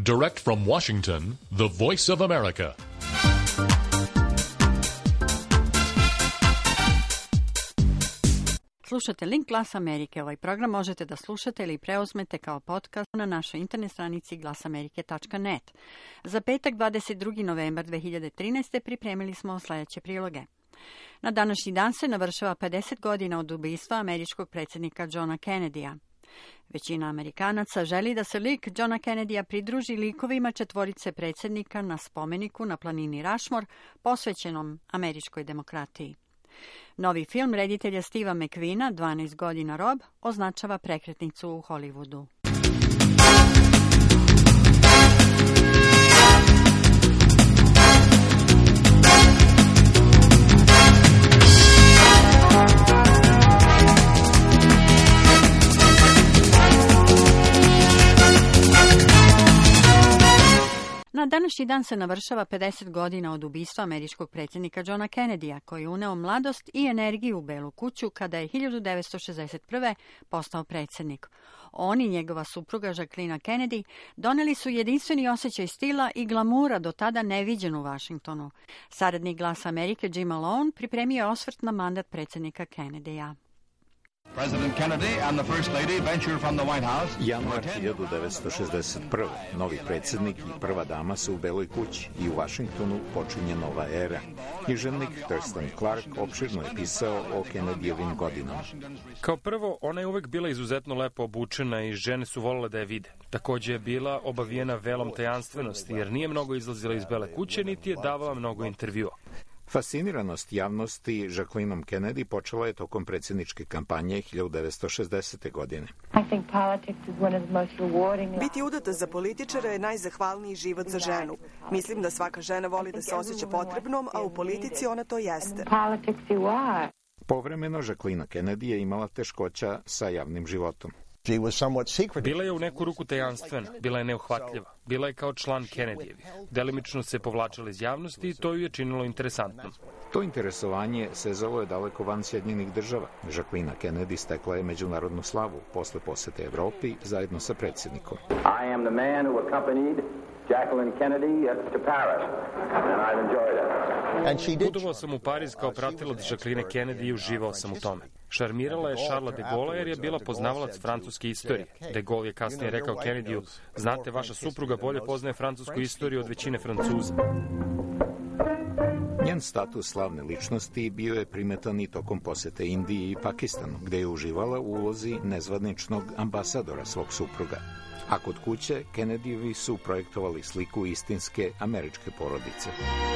Direct from Washington, the Voice of America. Slušate Link Glas Amerike. Ovaj program možete da slušate ili preuzmete kao podcast na našoj internet stranici glasamerike.net. Za petak 22. novembar 2013. pripremili smo sljedeće priloge. Na današnji dan se navršava 50 godina od ubistva američkog predsjednika Johna Kennedya. Većina Amerikanaca želi da se lik Johna Kennedya pridruži likovima četvorice predsjednika na spomeniku na planini Rushmore posvećenom američkoj demokratiji. Novi film reditelja Steva McQueena, 12 godina rob, označava prekretnicu u Hollywoodu. Na današnji dan se navršava 50 godina od ubistva američkog predsjednika Johna Kennedya, koji je uneo mladost i energiju u Belu kuću kada je 1961. postao predsjednik. On i njegova supruga Jacqueline Kennedy doneli su jedinstveni osjećaj stila i glamura do tada neviđen u Washingtonu. Saradnik Glasa Amerike Jim Malone pripremio je osvrt na mandat predsjednika Kennedya. President Kennedy and the First Lady venture from the White House. Januar 1961. Novi predsjednik i prva dama su u Beloj kući i u Washingtonu počinje nova era. Književnik Thurston Clark opširno je pisao o Kennedyjevim godinama. Kao prvo, ona je uvek bila izuzetno lepo obučena i žene su volele da je vide. Također je bila obavijena velom tajanstvenosti, jer nije mnogo izlazila iz Bele kuće, niti je davala mnogo intervjua. Fasciniranost javnosti Jacquelineom Kennedy počela je tokom predsjedničke kampanje 1960. godine. Biti udata za političara je najzahvalniji život za ženu. Mislim da svaka žena voli da se osjeća potrebnom, a u politici ona to jeste. Povremeno Jacqueline Kennedy je imala teškoća sa javnim životom. Bila je u neku ruku tajanstvena, bila je neuhvatljiva, bila je kao član Kennedyjevih. Delimično se povlačila iz javnosti i to ju je činilo interesantnom. To interesovanje sezalo je daleko van Sjedinjenih država. Jacqueline Kennedy stekla je međunarodnu slavu posle posete Evropi zajedno sa predsjednikom. I am the man who accompanied Jacqueline Kennedy to Paris, and I've enjoyed it. Putovao sam u Pariz kao pratilac Jacqueline Kennedy i uživao sam u tome. Šarmirala je Charlesa de Gaulle jer je bila poznavalac francuske istorije. De Gaulle je kasnije rekao Kennedyu: znate, vaša supruga bolje poznaje francusku istoriju od većine Francuza. Njen status slavne ličnosti bio je primetan i tokom posete Indiji i Pakistanu, gde je uživala u ulozi nezvaničnog ambasadora svog supruga. A kod kuće Kennedyjevi su projektovali sliku istinske američke porodice.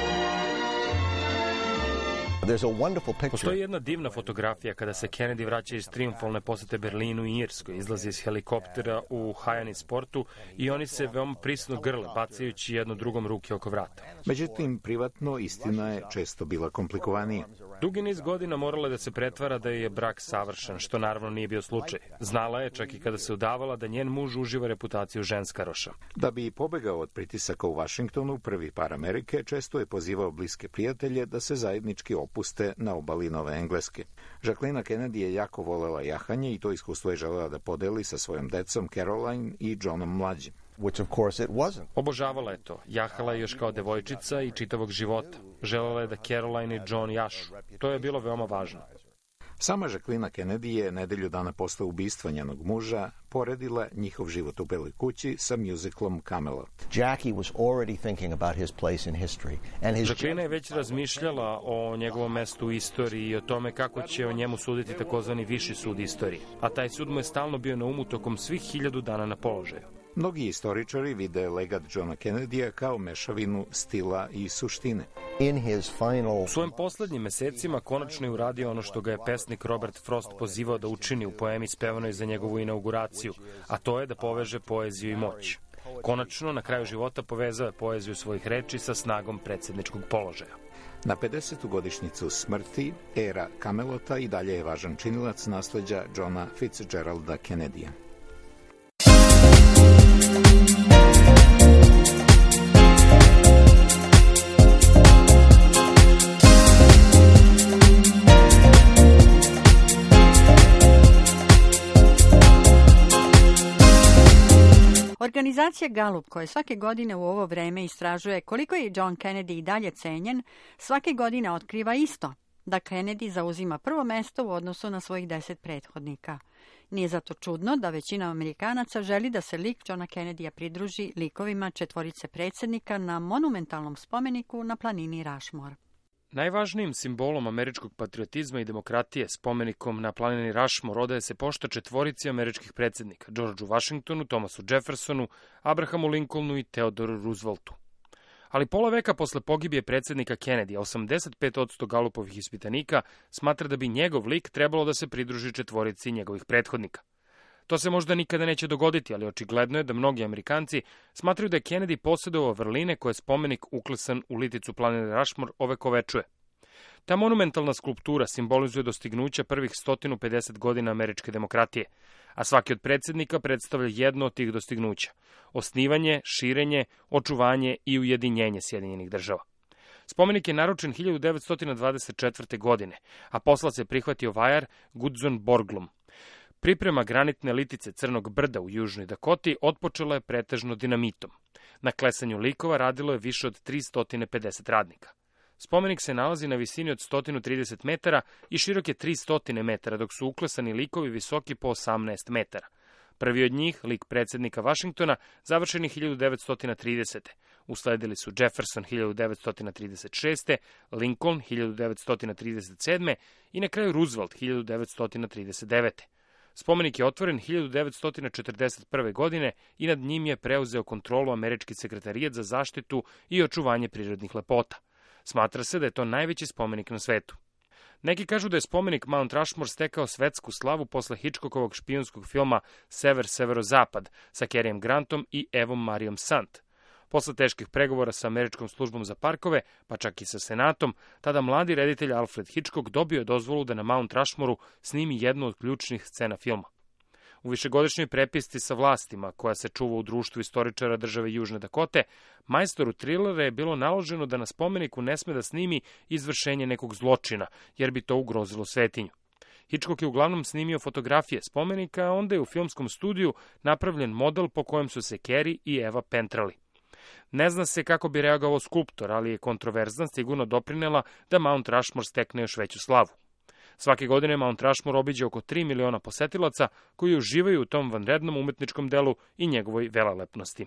Postoji jedna divna fotografija kada se Kennedy vraća iz triumfalne posete Berlinu i Irskoj, izlazi iz helikoptera u Hyannis sportu i oni se veoma prisno grle, bacajući jedno drugom ruke oko vrata. Međutim, privatno istina je često bila komplikovanija. Dugi niz godina morala da se pretvara da je brak savršen, što naravno nije bio slučaj. Znala je, čak i kada se udavala, da njen muž uživa reputaciju ženskaroša. Da bi pobegao od pritisaka u Washingtonu, prvi par Amerike često je pozivao bliske prijatelje da se zajednički opuste na obali Nove Engleske. Jacqueline Kennedy je jako volela jahanje i to iskustvo je želela da podeli sa svojom decom Caroline i Johnom mlađim. Obožavala je to. Jahala je još kao devojčica i čitavog života. Želela je da Caroline i John jašu. To je bilo veoma važno. Sama Jacqueline Kennedy je nedelju dana posle ubistva njenog muža poredila njihov život u Beloj kući sa mjuziklom Camelot. Jacqueline je već razmišljala o njegovom mestu u istoriji i o tome kako će o njemu suditi takozvani viši sud istorije. A taj sud mu je stalno bio na umu tokom svih 1000 dana na položaju. Mnogi istoričari vide legat Johna Kennedyja kao mešavinu stila i suštine. U svojim poslednjim mesecima konačno je uradio ono što ga je pesnik Robert Frost pozivao da učini u poemi spevanoj za njegovu inauguraciju, a to je da poveže poeziju i moć. Konačno, na kraju života povezao je poeziju svojih reči sa snagom predsjedničkog položaja. Na 50. godišnjicu smrti, era Camelota i dalje je važan činilac nasleđa Johna Fitzgeralda Kennedyja. Organizacija Gallup, koja svake godine u ovo vreme istražuje koliko je John Kennedy i dalje cenjen, svake godine otkriva isto, da Kennedy zauzima prvo mesto u odnosu na svojih 10 prethodnika. Nije zato čudno da većina Amerikanaca želi da se lik Johna Kennedya pridruži likovima četvorice predsjednika na monumentalnom spomeniku na planini Rushmore. Najvažnijim simbolom američkog patriotizma i demokratije, spomenikom na planini Rushmore, odaje se pošta četvorici američkih predsjednika, Georgeu Washingtonu, Thomasu Jeffersonu, Abrahamu Lincolnu i Theodoru Rooseveltu. Ali pola veka posle pogibije predsjednika Kennedya, 85% Gallupovih ispitanika smatra da bi njegov lik trebalo da se pridruži četvorici njegovih prethodnika. To se možda nikada neće dogoditi, ali očigledno je da mnogi Amerikanci smatraju da je Kennedy posjedovao vrline koje spomenik uklesan u liticu planine Rushmore ovekovečuje. Ta monumentalna skulptura simbolizuje dostignuća prvih 150 godina američke demokratije, a svaki od predsjednika predstavlja jedno od tih dostignuća: osnivanje, širenje, očuvanje i ujedinjenje Sjedinjenih država. Spomenik je naručen 1924. godine, a poslac je prihvatio vajar Gutzon Borglum. Priprema granitne litice Crnog brda u Južnoj Dakoti otpočela je pretežno dinamitom. Na klesanju likova radilo je više od 350 radnika. Spomenik se nalazi na visini od 130 metara i širok je 300 metara, dok su uklesani likovi visoki po 18 metara. Prvi od njih, lik predsjednika Washingtona, završen je 1930. Usledili su Jefferson 1936. Lincoln 1937. i na kraju Roosevelt 1939. Spomenik je otvoren 1941. godine i nad njim je preuzeo kontrolu Američki sekretarijat za zaštitu i očuvanje prirodnih lepota. Smatra se da je to najveći spomenik na svetu. Neki kažu da je spomenik Mount Rushmore stekao svetsku slavu posle Hitchcockovog špijunskog filma Sever-Severozapad sa Carijem Grantom i Evom Marijom Sant. Posle teških pregovora sa Američkom službom za parkove, pa čak i sa Senatom, tada mladi reditelj Alfred Hitchcock dobio je dozvolu da na Mount Rushmoreu snimi jednu od ključnih scena filma. U višegodišnjoj prepisci sa vlastima, koja se čuva u društvu istoričara države Južne Dakote, majstoru trilera je bilo naloženo da na spomeniku ne sme da snimi izvršenje nekog zločina, jer bi to ugrozilo svetinju. Hitchcock je uglavnom snimio fotografije spomenika, a onda je u filmskom studiju napravljen model po kojem su se Cary i Eva pentrali. Ne zna se kako bi reagovao skulptor, ali je kontroverzna sigurno doprinela da Mount Rushmore stekne još veću slavu. Svake godine Mount Rushmore obiđe oko 3 miliona posetilaca koji uživaju u tom vanrednom umetničkom delu i njegovoj velelepnosti.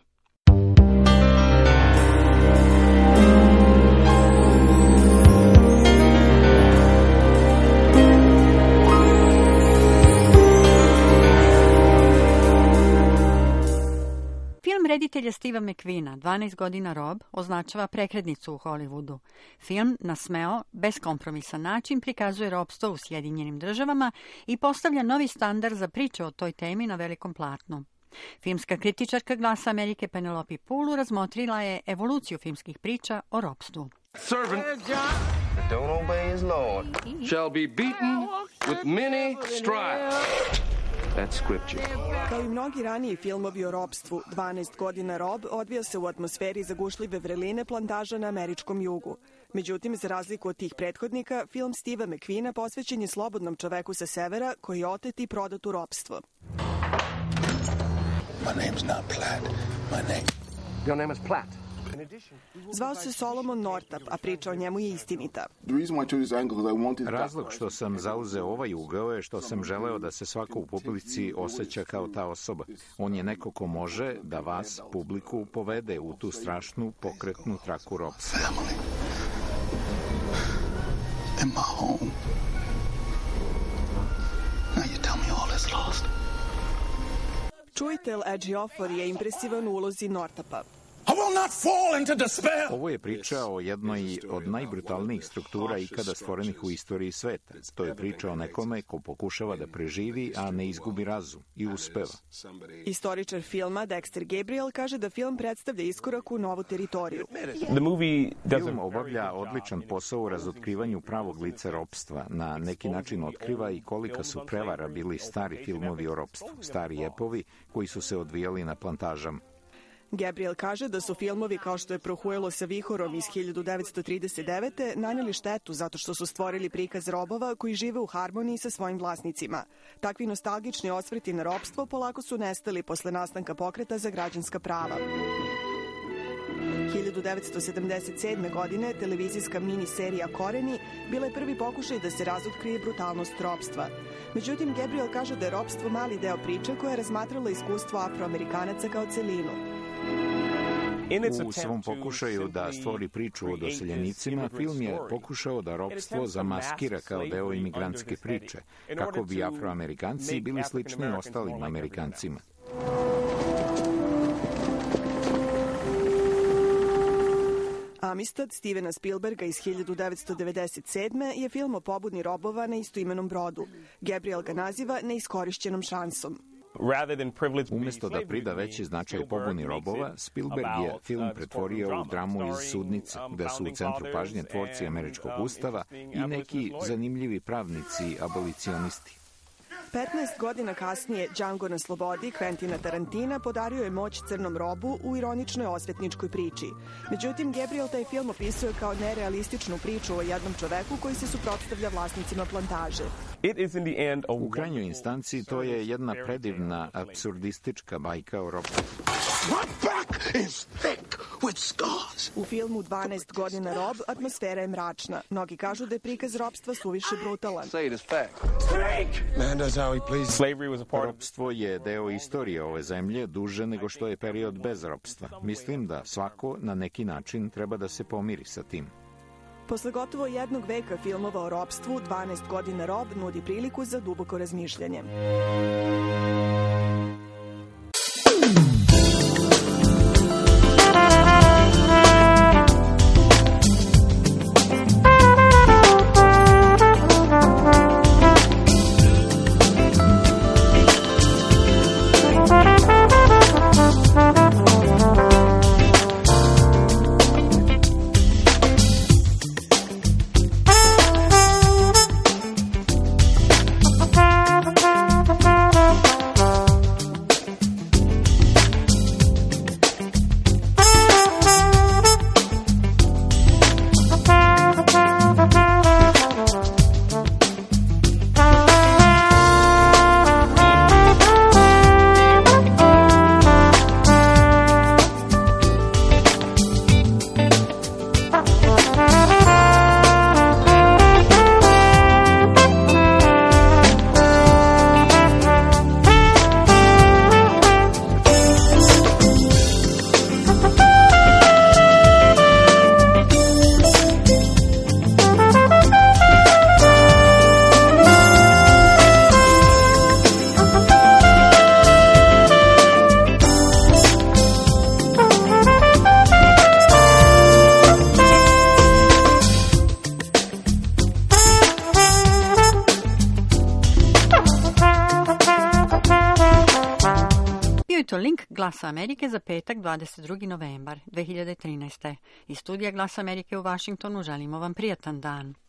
Film reditelja Steva McQueena, 12 godina rob, označava prekretnicu u Hollywoodu. Film na smeo, beskompromisan način prikazuje ropstvo u Sjedinjenim državama i postavlja novi standard za priče o toj temi na velikom platnu. Filmska kritičarka Glasa Amerike Penelope Poole razmotrila je evoluciju filmskih priča o ropstvu. Servant that don't obey his lord shall be beaten with many stripes. That's scripture. Kao i mnogi raniji filmovi o ropstvu, 12 godina rob odvija se u atmosferi zagušljive vreline plantaža na američkom jugu. Međutim, za razliku od tih prethodnika, film Steva McQueena posvećen je slobodnom čoveku sa severa koji je otet i prodat u ropstvo. My name's not Platt. Your name is Platt. Zvao se Solomon Northup, a priča o njemu je istinita. Razlog što sam zauzeo ovaj ugao je što sam želeo da se svako u publici osjeća kao ta osoba. On je neko ko može da vas, publiku, povede u tu strašnu pokretnu traku ropstva. In my home. Now you tell me all is lost. Čujtel Ejiofor je impresivan u ulozi Northupa. Ovo je priča o jednoj od najbrutalnijih struktura ikada stvorenih u istoriji sveta. To je priča o nekome ko pokušava da preživi, a ne izgubi razum i uspeva. Istoričar filma Dexter Gabriel kaže da film predstavlja iskorak u novu teritoriju. Film obavlja odličan posao u razotkrivanju pravog lica ropstva. Na neki način otkriva i kolika su prevara bili stari filmovi o ropstvu, stari epovi koji su se odvijali na plantažama. Gabriel kaže da su filmovi kao što je Prohuelo sa vihorom iz 1939. naneli štetu zato što su stvorili prikaz robova koji žive u harmoniji sa svojim vlasnicima. Takvi nostalgični osvrti na ropstvo polako su nestali posle nastanka pokreta za građanska prava. 1977. godine televizijska mini-serija Koreni bila je prvi pokušaj da se razotkrije brutalnost ropstva. Međutim, Gabriel kaže da je ropstvo mali deo priče koja je razmatrala iskustvo Afroamerikanaca kao celinu. U svom pokušaju da stvori priču o doseljenicima, film je pokušao da ropstvo zamaskira kao deo imigrantske priče, kako bi Afroamerikanci bili slični ostalim Amerikancima. Amistad Stevena Spielberga iz 1997. je film o pobuni robova na istoimenom brodu. Gabriel ga naziva neiskorišćenom šansom. Umesto da prida veći značaj pobuni robova, Spielberg je film pretvorio u dramu iz sudnice, gde su u centru pažnje tvorci američkog ustava i neki zanimljivi pravnici abolicionisti. 15 godina kasnije Django na slobodi Quentina Tarantina podario je moć crnom robu u ironičnoj osvetničkoj priči. Međutim, Gabriel taj film opisuje kao nerealističnu priču o jednom čoveku koji se suprotstavlja vlasnicima plantaže. U krajnjoj instanci to je jedna predivna, apsurdistička bajka o ropstvu. U filmu 12 godina rob atmosfera je mračna. Mnogi kažu da je prikaz ropstva suviše brutalan. Ropstvo je deo istorije ove zemlje duže nego što je period bez ropstva. Mislim da svako na neki način treba da se pomiri sa tim. Posle gotovo jednog veka filmova o ropstvu, 12 godina rob nudi priliku za duboko razmišljanje. Link Glasa Amerike za petak 22. novembar 2013. Iz studija Glasa Amerike u Vašingtonu želimo vam prijatan dan.